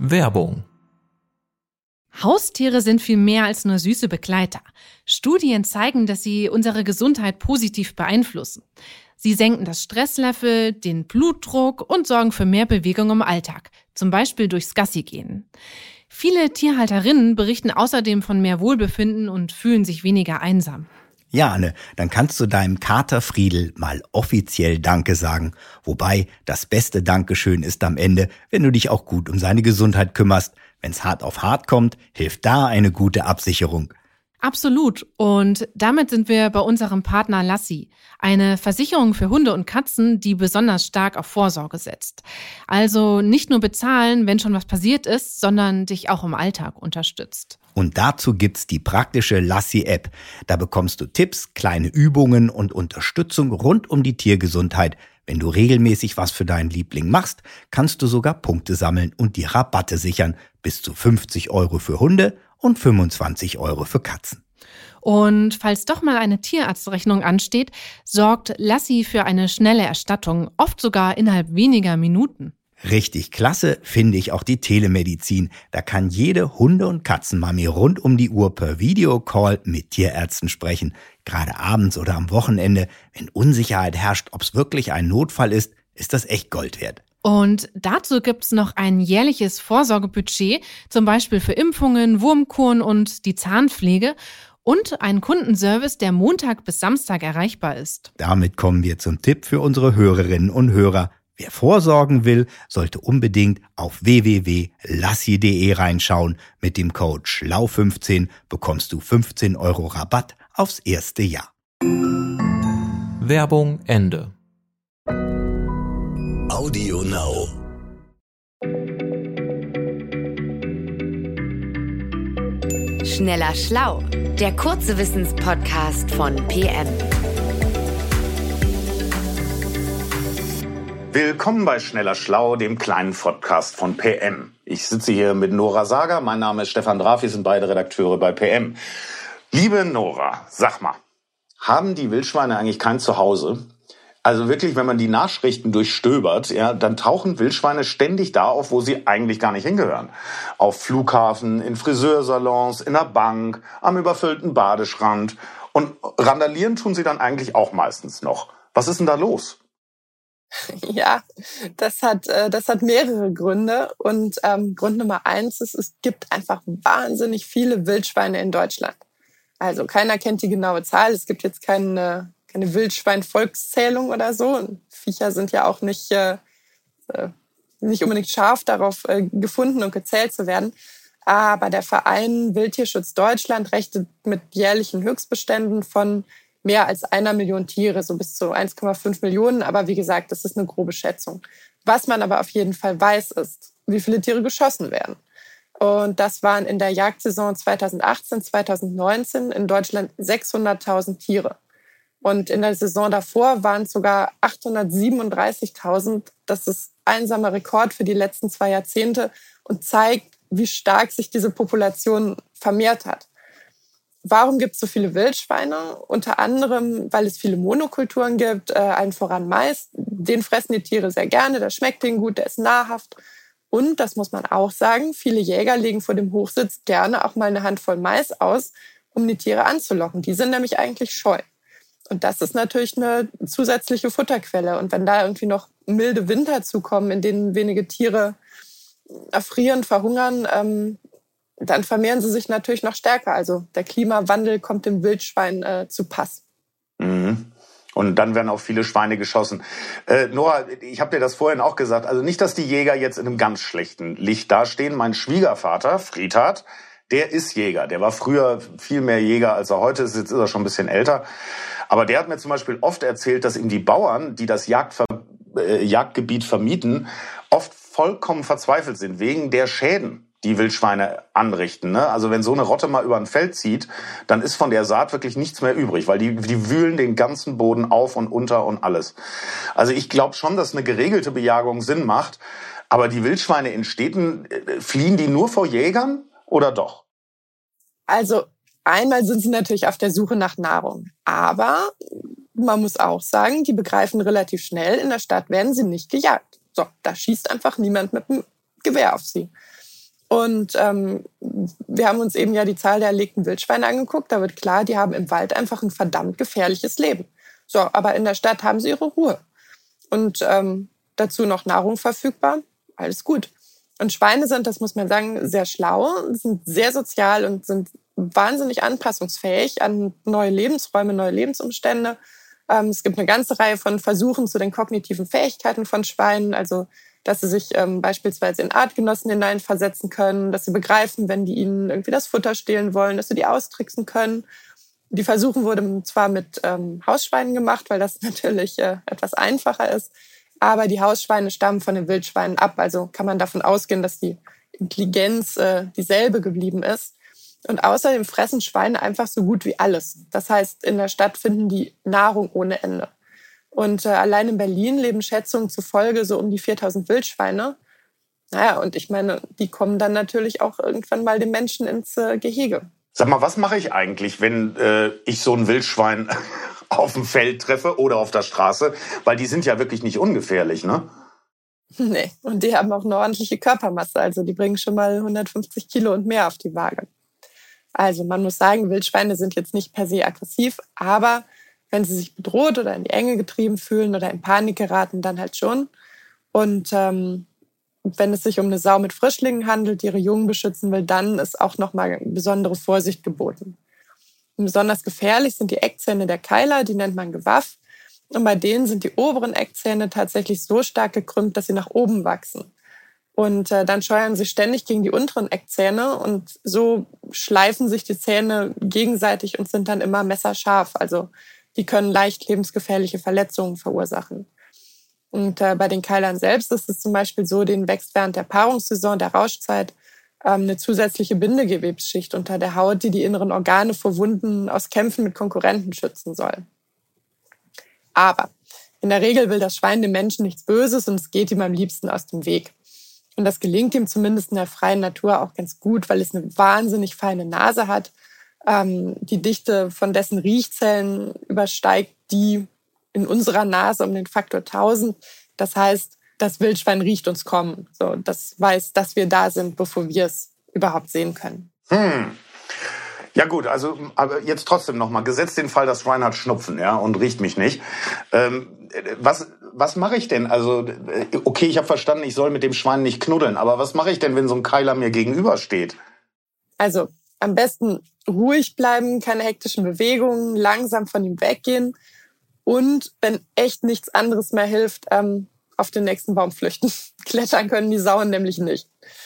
Werbung. Haustiere sind viel mehr als nur süße Begleiter. Studien zeigen, dass sie unsere Gesundheit positiv beeinflussen. Sie senken das Stresslevel, den Blutdruck und sorgen für mehr Bewegung im Alltag, zum Beispiel durchs Gassigehen. Viele Tierhalterinnen berichten außerdem von mehr Wohlbefinden und fühlen sich weniger einsam. Ja, Anne, dann kannst du deinem Kater Friedel mal offiziell Danke sagen. Wobei, das beste Dankeschön ist am Ende, wenn du dich auch gut um seine Gesundheit kümmerst. Wenn's hart auf hart kommt, hilft da eine gute Absicherung. Absolut. Und damit sind wir bei unserem Partner Lassi, eine Versicherung für Hunde und Katzen, die besonders stark auf Vorsorge setzt. Also nicht nur bezahlen, wenn schon was passiert ist, sondern dich auch im Alltag unterstützt. Und dazu gibt's die praktische Lassi-App. Da bekommst du Tipps, kleine Übungen und Unterstützung rund um die Tiergesundheit. Wenn du regelmäßig was für deinen Liebling machst, kannst du sogar Punkte sammeln und die Rabatte sichern. Bis zu 50 € für Hunde und 25 € für Katzen. Und falls doch mal eine Tierarztrechnung ansteht, sorgt Lassi für eine schnelle Erstattung, oft sogar innerhalb weniger Minuten. Richtig klasse finde ich auch die Telemedizin. Da kann jede Hunde- und Katzenmami rund um die Uhr per Videocall mit Tierärzten sprechen. Gerade abends oder am Wochenende, wenn Unsicherheit herrscht, ob es wirklich ein Notfall ist das echt Gold wert. Und dazu gibt's noch ein jährliches Vorsorgebudget, zum Beispiel für Impfungen, Wurmkuren und die Zahnpflege und einen Kundenservice, der Montag bis Samstag erreichbar ist. Damit kommen wir zum Tipp für unsere Hörerinnen und Hörer. Wer vorsorgen will, sollte unbedingt auf www.lassi.de reinschauen. Mit dem Code SCHLAU15 bekommst du 15 € Rabatt aufs erste Jahr. Werbung Ende. Audio Now. Schneller Schlau, der kurze Wissenspodcast von PM. Willkommen bei Schneller Schlau, dem kleinen Podcast von PM. Ich sitze hier mit Nora Sager, mein Name ist Stefan Draf, wir sind beide Redakteure bei PM. Liebe Nora, sag mal, haben die Wildschweine eigentlich kein Zuhause? Also wirklich, wenn man die Nachrichten durchstöbert, ja, dann tauchen Wildschweine ständig da auf, wo sie eigentlich gar nicht hingehören. Auf Flughafen, in Friseursalons, in der Bank, am überfüllten Badestrand. Und randalieren tun sie dann eigentlich auch meistens noch. Was ist denn da los? Ja, das hat mehrere Gründe. Und Grund Nummer 1 ist, es gibt einfach wahnsinnig viele Wildschweine in Deutschland. Also keiner kennt die genaue Zahl. Es gibt jetzt keine Wildschwein-Volkszählung oder so. Und Viecher sind ja auch nicht unbedingt scharf darauf gefunden und gezählt zu werden. Aber der Verein Wildtierschutz Deutschland rechnet mit jährlichen Höchstbeständen von mehr als 1 Million Tiere, so bis zu 1,5 Millionen. Aber wie gesagt, das ist eine grobe Schätzung. Was man aber auf jeden Fall weiß, ist, wie viele Tiere geschossen werden. Und das waren in der Jagdsaison 2018, 2019 in Deutschland 600.000 Tiere. Und in der Saison davor waren es sogar 837.000. Das ist einsamer Rekord für die letzten 2 Jahrzehnte und zeigt, wie stark sich diese Population vermehrt hat. Warum gibt es so viele Wildschweine? Unter anderem, weil es viele Monokulturen gibt, allen voran Mais. Den fressen die Tiere sehr gerne, der schmeckt denen gut, der ist nahrhaft. Und, das muss man auch sagen, viele Jäger legen vor dem Hochsitz gerne auch mal eine Handvoll Mais aus, um die Tiere anzulocken. Die sind nämlich eigentlich scheu. Und das ist natürlich eine zusätzliche Futterquelle. Und wenn da irgendwie noch milde Winter zukommen, in denen wenige Tiere erfrieren, verhungern, dann vermehren sie sich natürlich noch stärker. Also der Klimawandel kommt dem Wildschwein zu Pass. Mhm. Und dann werden auch viele Schweine geschossen. Nora, ich habe dir das vorhin auch gesagt. Also nicht, dass die Jäger jetzt in einem ganz schlechten Licht dastehen. Mein Schwiegervater, Friedhard, der ist Jäger. Der war früher viel mehr Jäger, als er heute ist. Jetzt ist er schon ein bisschen älter. Aber der hat mir zum Beispiel oft erzählt, dass ihm die Bauern, die das Jagdgebiet vermieten, oft vollkommen verzweifelt sind wegen der Schäden, die Wildschweine anrichten. Ne? Also wenn so eine Rotte mal über ein Feld zieht, dann ist von der Saat wirklich nichts mehr übrig, weil die wühlen den ganzen Boden auf und unter und alles. Also ich glaube schon, dass eine geregelte Bejagung Sinn macht. Aber die Wildschweine in Städten, fliehen die nur vor Jägern oder doch? Also einmal sind sie natürlich auf der Suche nach Nahrung. Aber man muss auch sagen, die begreifen relativ schnell, in der Stadt werden sie nicht gejagt. So, da schießt einfach niemand mit dem Gewehr auf sie. Und wir haben uns eben ja die Zahl der erlegten Wildschweine angeguckt. Da wird klar, die haben im Wald einfach ein verdammt gefährliches Leben. So, aber in der Stadt haben sie ihre Ruhe. Und dazu noch Nahrung verfügbar. Alles gut. Und Schweine sind, das muss man sagen, sehr schlau, sind sehr sozial und sind wahnsinnig anpassungsfähig an neue Lebensräume, neue Lebensumstände. Es gibt eine ganze Reihe von Versuchen zu den kognitiven Fähigkeiten von Schweinen, also dass sie sich beispielsweise in Artgenossen hineinversetzen können, dass sie begreifen, wenn die ihnen irgendwie das Futter stehlen wollen, dass sie die austricksen können. Die Versuche wurden zwar mit Hausschweinen gemacht, weil das natürlich etwas einfacher ist, aber die Hausschweine stammen von den Wildschweinen ab. Also kann man davon ausgehen, dass die Intelligenz dieselbe geblieben ist. Und außerdem fressen Schweine einfach so gut wie alles. Das heißt, in der Stadt finden die Nahrung ohne Ende. Und allein in Berlin leben Schätzungen zufolge so um die 4000 Wildschweine. Naja, und ich meine, die kommen dann natürlich auch irgendwann mal den Menschen ins Gehege. Sag mal, was mache ich eigentlich, wenn ich so ein Wildschwein auf dem Feld treffe oder auf der Straße? Weil die sind ja wirklich nicht ungefährlich, ne? Nee, und die haben auch eine ordentliche Körpermasse. Also die bringen schon mal 150 Kilo und mehr auf die Waage. Also man muss sagen, Wildschweine sind jetzt nicht per se aggressiv, aber wenn sie sich bedroht oder in die Enge getrieben fühlen oder in Panik geraten, dann halt schon. Und wenn es sich um eine Sau mit Frischlingen handelt, die ihre Jungen beschützen will, dann ist auch nochmal besondere Vorsicht geboten. Und besonders gefährlich sind die Eckzähne der Keiler, die nennt man Gewaff. Und bei denen sind die oberen Eckzähne tatsächlich so stark gekrümmt, dass sie nach oben wachsen. Und dann scheuern sie ständig gegen die unteren Eckzähne und so schleifen sich die Zähne gegenseitig und sind dann immer messerscharf. Also die können leicht lebensgefährliche Verletzungen verursachen. Und bei den Keilern selbst ist es zum Beispiel so, denen wächst während der Paarungssaison, der Rauschzeit, eine zusätzliche Bindegewebsschicht unter der Haut, die die inneren Organe vor Wunden aus Kämpfen mit Konkurrenten schützen soll. Aber in der Regel will das Schwein dem Menschen nichts Böses und es geht ihm am liebsten aus dem Weg. Und das gelingt ihm zumindest in der freien Natur auch ganz gut, weil es eine wahnsinnig feine Nase hat. Die Dichte von dessen Riechzellen übersteigt die in unserer Nase um den Faktor 1000. Das heißt, das Wildschwein riecht uns kommen. So, das weiß, dass wir da sind, bevor wir es überhaupt sehen können. Ja gut, also aber jetzt trotzdem nochmal, gesetzt den Fall, das Schwein hat Schnupfen, ja, und riecht mich nicht. Was mache ich denn? Also okay, ich habe verstanden, ich soll mit dem Schwein nicht knuddeln, aber was mache ich denn, wenn so ein Keiler mir gegenübersteht? Also am besten ruhig bleiben, keine hektischen Bewegungen, langsam von ihm weggehen und wenn echt nichts anderes mehr hilft, auf den nächsten Baum flüchten. Klettern können die Sauen nämlich nicht.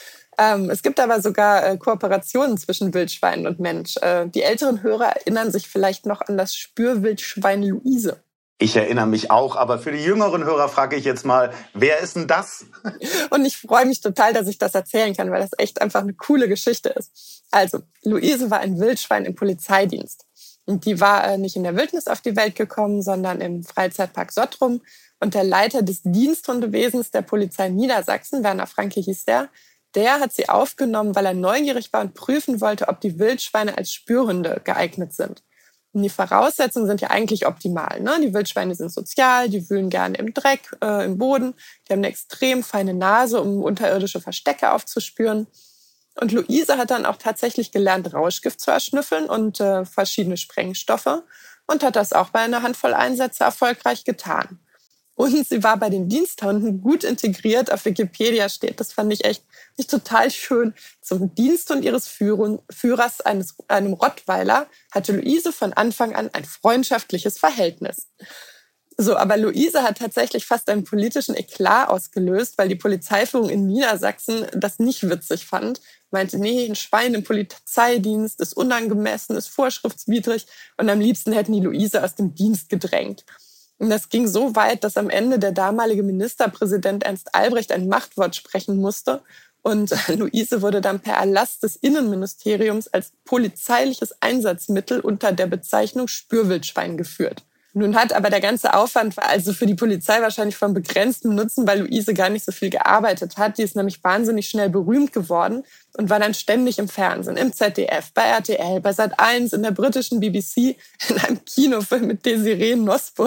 Es gibt aber sogar Kooperationen zwischen Wildschweinen und Mensch. Die älteren Hörer erinnern sich vielleicht noch an das Spürwildschwein Luise. Ich erinnere mich auch, aber für die jüngeren Hörer frage ich jetzt mal, wer ist denn das? Und ich freue mich total, dass ich das erzählen kann, weil das echt einfach eine coole Geschichte ist. Also, Luise war ein Wildschwein im Polizeidienst. Und die war nicht in der Wildnis auf die Welt gekommen, sondern im Freizeitpark Sottrum. Und der Leiter des Diensthundewesens der Polizei Niedersachsen, Werner Franke hieß der hat sie aufgenommen, weil er neugierig war und prüfen wollte, ob die Wildschweine als Spürhunde geeignet sind. Und die Voraussetzungen sind ja eigentlich optimal, ne? Die Wildschweine sind sozial, die wühlen gerne im Dreck, im Boden. Die haben eine extrem feine Nase, um unterirdische Verstecke aufzuspüren. Und Luise hat dann auch tatsächlich gelernt, Rauschgift zu erschnüffeln und verschiedene Sprengstoffe und hat das auch bei einer Handvoll Einsätze erfolgreich getan. Und sie war bei den Diensthunden gut integriert. Auf Wikipedia steht, das fand ich echt nicht total schön. Zum Diensthund ihres Führers, einem Rottweiler, hatte Luise von Anfang an ein freundschaftliches Verhältnis. So, aber Luise hat tatsächlich fast einen politischen Eklat ausgelöst, weil die Polizeiführung in Niedersachsen das nicht witzig fand. Meinte, nee, ein Schwein im Polizeidienst ist unangemessen, ist vorschriftswidrig und am liebsten hätten die Luise aus dem Dienst gedrängt. Und das ging so weit, dass am Ende der damalige Ministerpräsident Ernst Albrecht ein Machtwort sprechen musste. Und Luise wurde dann per Erlass des Innenministeriums als polizeiliches Einsatzmittel unter der Bezeichnung Spürwildschwein geführt. Nun hat aber der ganze Aufwand war also für die Polizei wahrscheinlich von begrenztem Nutzen, weil Luise gar nicht so viel gearbeitet hat. Die ist nämlich wahnsinnig schnell berühmt geworden und war dann ständig im Fernsehen, im ZDF, bei RTL, bei Sat.1, in der britischen BBC, in einem Kinofilm mit Desiree Nosbusch.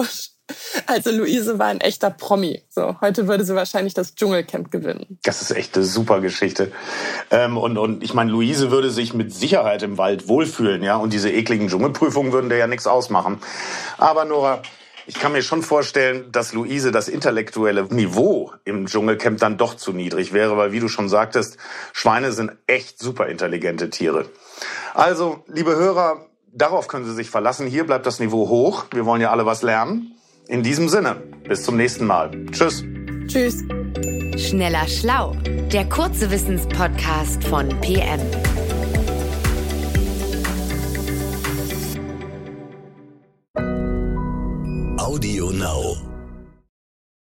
Also Luise war ein echter Promi. So, heute würde sie wahrscheinlich das Dschungelcamp gewinnen. Das ist echt eine super Geschichte. Und ich meine, Luise würde sich mit Sicherheit im Wald wohlfühlen, ja. Und diese ekligen Dschungelprüfungen würden der ja nichts ausmachen. Aber Nora, ich kann mir schon vorstellen, dass Luise das intellektuelle Niveau im Dschungelcamp dann doch zu niedrig wäre, weil, wie du schon sagtest, Schweine sind echt super intelligente Tiere. Also, liebe Hörer, darauf können Sie sich verlassen. Hier bleibt das Niveau hoch. Wir wollen ja alle was lernen. In diesem Sinne, bis zum nächsten Mal. Tschüss. Tschüss. Schneller Schlau, der kurze Wissenspodcast von PM.